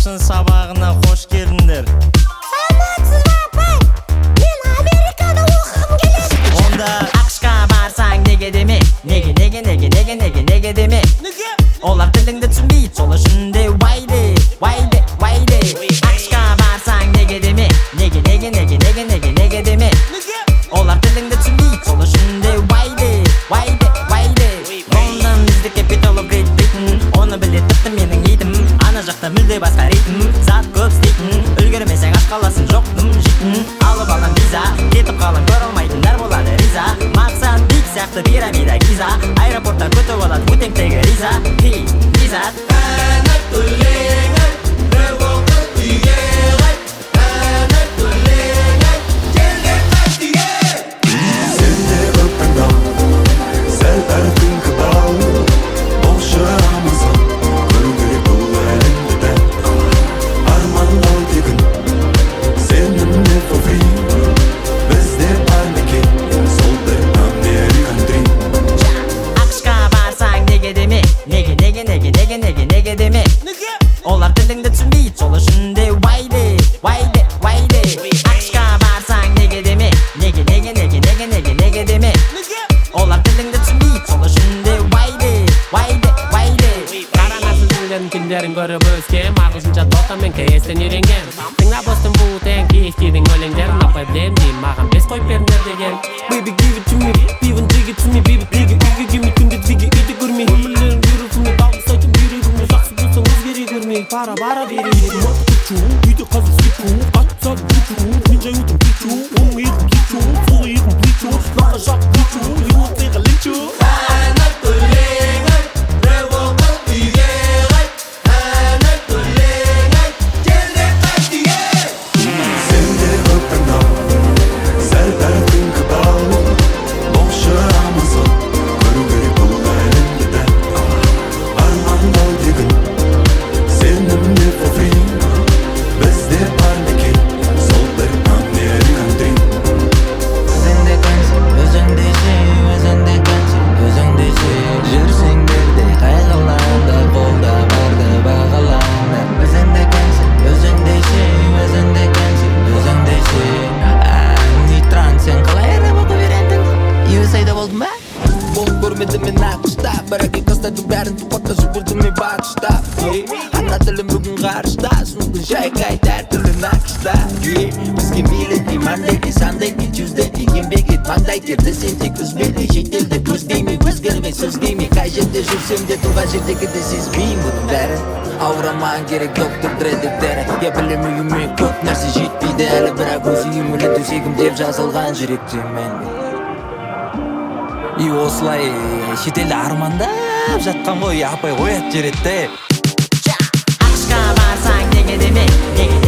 Ағылшын сабағына қош келдіңдер. Саламатсыз ба, апай? Мен Америкада оқығым келеді. Онда ақшқа барсаң неге деме? Неге деме? Олар тіліңді түсінбейді, сол үшін де вайды. Ақшқа барсаң неге деме? Неге деме? Олар тіліңді түсінбейді, сол үшін де вайды. Лондон is the capital of Great Britain. Оны біле тіпті менің итім. Ана жақта мүлде басқа ритм. Зат көп істейтін, үлгермесең аш қаласың, жоқтым жейтін. Алып алған виза, кетіп қалың көре алмайтындар болады риза. Мақсат бик сияқты пирамида Гиза. Аэропортта күтіп алады өтеңтегі риза. Риза. Неге деме? Олар тіліңді түсінбейді, сол үшін де вайды. Ақшқа барсаң неге деме? Неге деме? Олар тіліңді түсінбейді, сол үшін де вайды. Қаранасыз өлерін күндерін көріп өскен, ағылшынша достармен кестен үйренген. Тыңдап өстім бұл тән кейістейдің өлеңдерін, апай білем деймін, маған бес қойып беріңдер деген. Baby give it to me, even dig it to me, baby dig it, күнде тіге үйді көрмей. Өмірлерін жүрісіме дауыс айтып жүрегіме, жақсы болсаң өзгере көрмей. Бара бере едім, ұтып үйде қазір сету, атсат күту, мен жай өтім кету, оң иығым кету, сол иығым плечу, наға жақ плечу, емоцияға лечу. Görmedim men ақшта, бірақ қастардың бәрін тұқатта жүгірдім мен батышта. Ана тілім бүгін ғарышта, сұмдың жай қайт әр түрлі нақышта. Бізге мейлі имандай, сандай, жүзді еңбек ет маңдай терді, сен тек үзбелі шетелді көздейме, өзгермей сөзгейме, қай жерде жүрсем де туған жердегі де сезбеймін бұның бәрі. Аурамаған керек доктор дредіктері, я білем үйіме көп нәрсе жетпейді әлі, бірақ өз үйімілі төсегім деп жазылған жүректе мен. И осылай шетелде армандап жатқан ғой, апай оят жеретті. Ақшқа барсаң неге деме?